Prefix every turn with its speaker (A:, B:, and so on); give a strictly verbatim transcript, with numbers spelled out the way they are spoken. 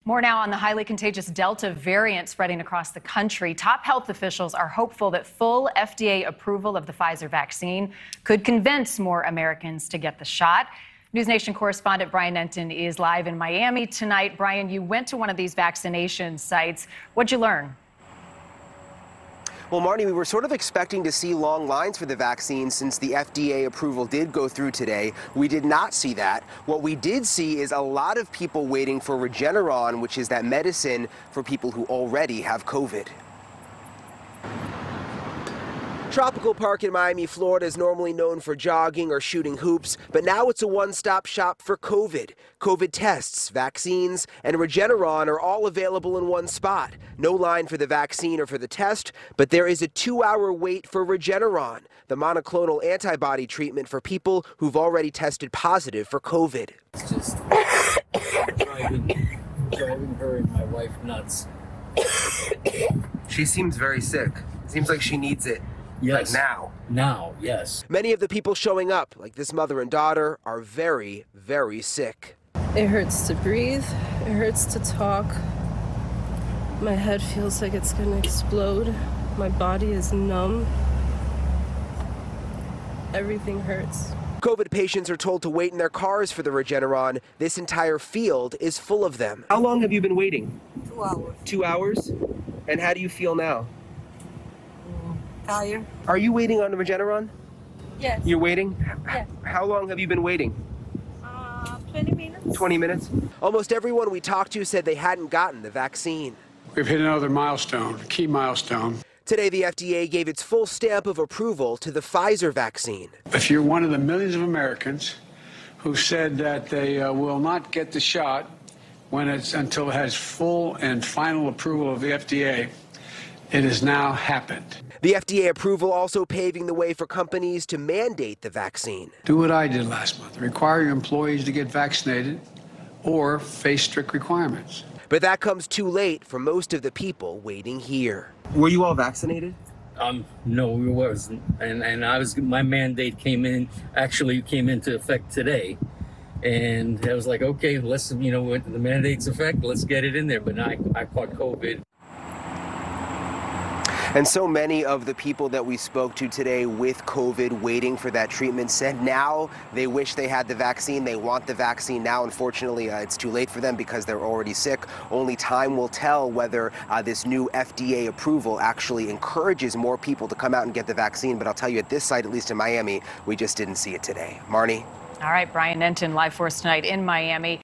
A: More now on the highly contagious Delta variant spreading across the country. Top health officials are hopeful that full F D A approval of the Pfizer vaccine could convince more Americans to get the shot. News Nation correspondent Brian Entin is live in Miami tonight. Brian, you went to one of these vaccination sites. What'd you learn?
B: Well, Marnie, we were sort of expecting to see long lines for the vaccine since the F D A approval did go through today. We did not see that. What we did see is a lot of people waiting for Regeneron, which is that medicine for people who already have COVID. Tropical Park in Miami, Florida is normally known for jogging or shooting hoops, but now it's a one-stop shop for COVID. COVID tests, vaccines, and Regeneron are all available in one spot. No line for the vaccine or for the test, but there is a two-hour wait for Regeneron, the monoclonal antibody treatment for people who've already tested positive for COVID.
C: It's just driving, driving her and my wife nuts.
B: She seems very sick. Seems like she needs it.
C: Yes.
B: Like now.
C: Now, yes.
B: Many of the people showing up, like this mother and daughter, are very, very sick.
D: It hurts to breathe. It hurts to talk. My head feels like it's gonna explode. My body is numb. Everything hurts.
B: COVID patients are told to wait in their cars for the Regeneron. This entire field is full of them. How long have you been waiting?
E: Two hours.
B: Two hours? And how do you feel now?
E: Tired.
B: Are you waiting on the Regeneron?
E: Yes.
B: You're waiting?
E: Yeah.
B: How long have you been waiting?
E: Uh, twenty minutes.
B: twenty minutes? Almost everyone we talked to said they hadn't gotten the vaccine.
F: We've hit another milestone, a key milestone.
B: Today, the F D A gave its full stamp of approval to the Pfizer vaccine.
F: If you're one of the millions of Americans who said that they uh, will not get the shot when it's until it has full and final approval of the F D A, it has now happened.
B: The F D A approval also paving the way for companies to mandate the vaccine.
F: Do what I did last month. Require your employees to get vaccinated or face strict requirements.
B: But that comes too late for most of the people waiting here. Were you all vaccinated?
C: Um, no, we wasn't. And and I was my mandate came in actually came into effect today. And I was like, okay, let's you know, when the mandate's effect, let's get it in there. But I I caught COVID.
B: And so many of the people that we spoke to today with COVID waiting for that treatment said now they wish they had the vaccine. They want the vaccine now. Unfortunately, uh, it's too late for them because they're already sick. Only time will tell whether uh, this new F D A approval actually encourages more people to come out and get the vaccine. But I'll tell you, at this site, at least in Miami, we just didn't see it today. Marnie?
A: All right, Brian Entin live for us tonight in Miami.